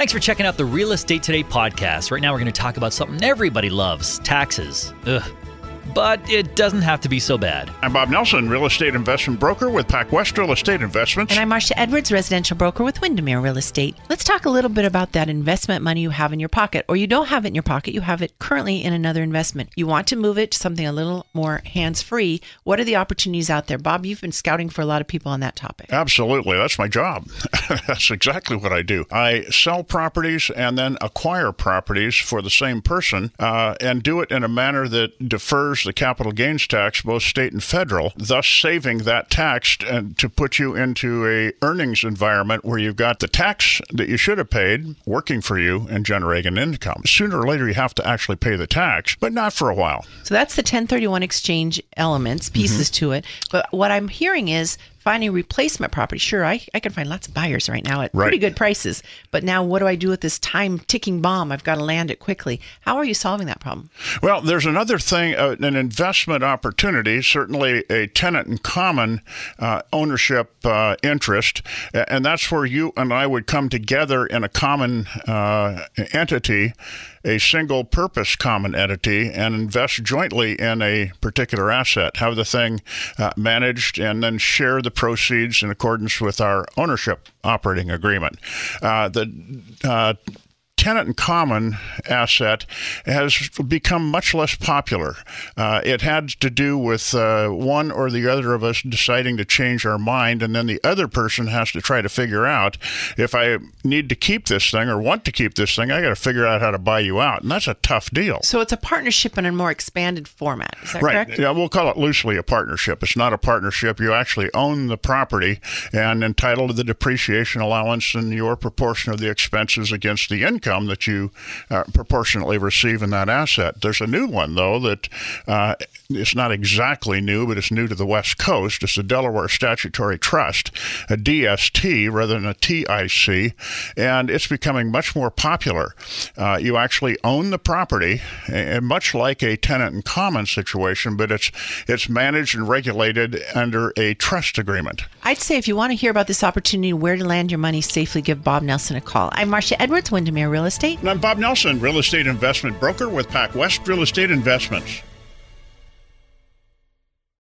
Thanks for checking out the Real Estate Today podcast. Right now we're going to talk about something everybody loves, taxes. Ugh. But it doesn't have to be so bad. I'm Bob Nelson, real estate investment broker with PacWest Real Estate Investments. And I'm Marcia Edwards, residential broker with Windermere Real Estate. Let's talk a little bit about that investment money you have in your pocket, or you don't have it in your pocket, you have it currently in another investment. You want to move it to something a little more hands-free. What are the opportunities out there? Bob, you've been scouting for a lot of people on that topic. Absolutely. That's my job. That's exactly what I do. I sell properties and then acquire properties for the same person and do it in a manner that defers the capital gains tax, both state and federal, thus saving that tax and to put you into a earnings environment where you've got the tax that you should have paid working for you and generating income. Sooner or later, you have to actually pay the tax, but not for a while. So that's the 1031 exchange elements, pieces to it. But what I'm hearing is finding replacement property. Sure, I can find lots of buyers right now at pretty good prices. But now what do I do with this time ticking bomb? I've got to land it quickly. How are you solving that problem? Well, there's another thing, an investment opportunity, certainly a tenant in common ownership interest. And that's where you and I would come together in a common entity, a single purpose common entity, and invest jointly in a particular asset, have the thing managed, and then share the proceeds in accordance with our ownership operating agreement. The tenant in common asset has become much less popular. It had to do with one or the other of us deciding to change our mind, and then the other person has to try to figure out, if I need to keep this thing or want to keep this thing, I got to figure out how to buy you out, and that's a tough deal. So it's a partnership in a more expanded format. Is that correct? Yeah, we'll call it loosely a partnership. It's not a partnership. You actually own the property and entitled to the depreciation allowance and your proportion of the expenses against the income that you proportionately receive in that asset. There's a new one, though, that it's not exactly new, but it's new to the West Coast. It's the Delaware Statutory Trust, a DST rather than a TIC, and it's becoming much more popular. You actually own the property, and much like a tenant in common situation, but it's managed and regulated under a trust agreement. I'd say if you want to hear about this opportunity, where to land your money safely, give Bob Nelson a call. I'm Marcia Edwards, Windermere Real Estate. And I'm Bob Nelson, real estate investment broker with PacWest Real Estate Investments.